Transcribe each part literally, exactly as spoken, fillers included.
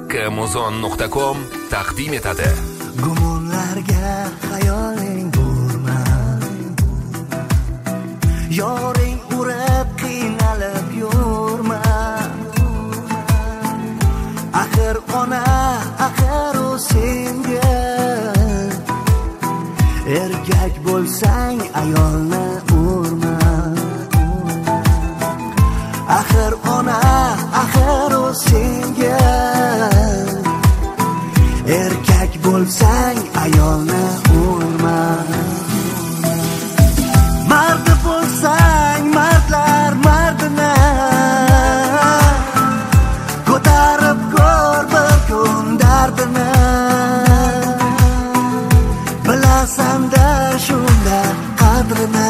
Kamuzon nuqta com taqdim etadi. Gumonlarga xayoling urma, yoring urib qiynalib yurma. Axir ona, axir u senga. Erkak bo'lsang ayolni urma. Axir ona, axir u senga. Erkak bo'lsang ayolni urma. Mard bo'lsang mardlar mardini ko'tarib ko'r bir kun dardini. Bilasan-da shunda qadrini.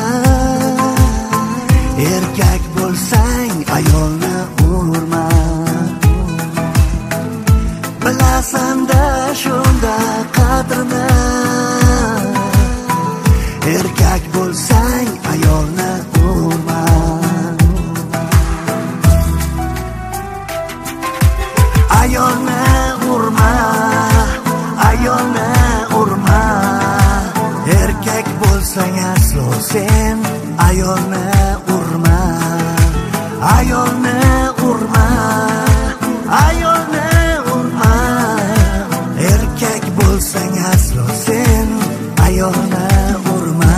Erkak bo'lsang ayolni urma. Bilasan-da shunda qadrini. Erkak bo'lsang ayolni urma. Ayolni urma, ayolni urma. Erkak bo'lsang aslo sen ayolni urma. Ayolni urma, ayolni urma. Erkak bo'lsang aslo sen ayolni urma.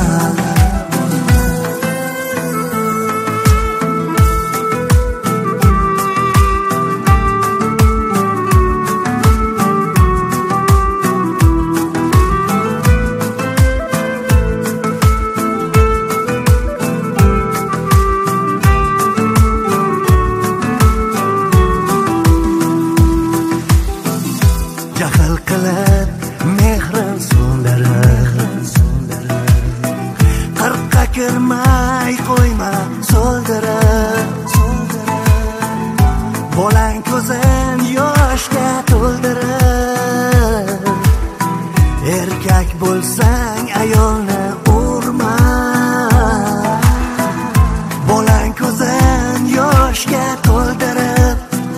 Jahl qilib mehrin so'ndirib, qirqqa kirmay qo'yma so'ldirib. Bolang ko'zin yoshga to'ldirib. Erkak bo'lsang ayolni urma. Bolang ko'zin yoshga to'ldirib.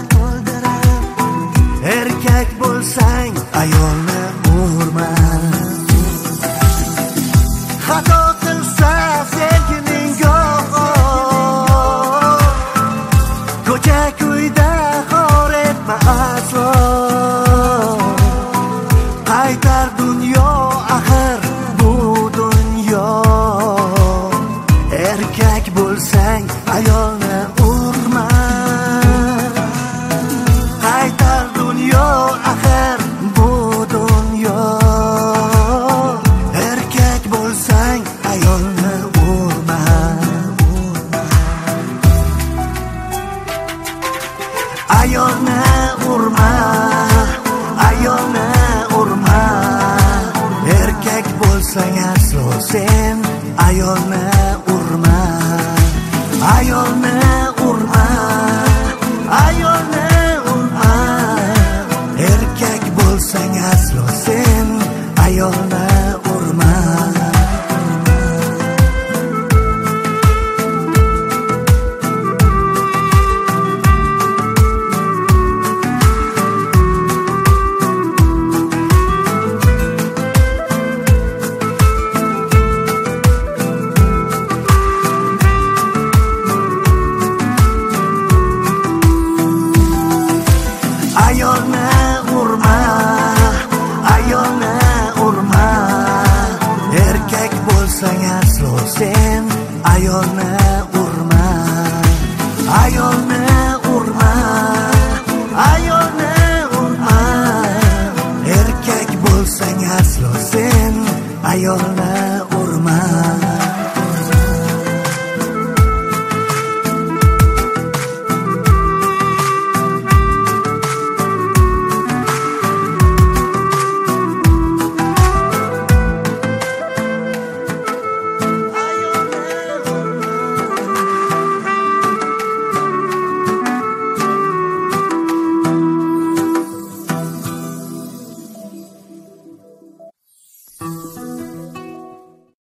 Erkak bo'lsang ayolni urma. Xato qilsa sevgining yo'q, ko'cha kuyda xor etma aslo. Qaytar dunyo axir bu dunyo. Erkak bo'lsang ayolni urma. Qaytar dunyo axir bu dunyo. Erkak bo'lsang ayolni urma. Ayolni urma, ayolni urma. Erkak bo'lsang aslo sen ayolni urma. Ayolni urma, ayolni urma. Erkak bo'lsang aslo sen ayolni urma. Ayolni urma, ayolni urma. Erkak bo'lsang aslo sen ayolni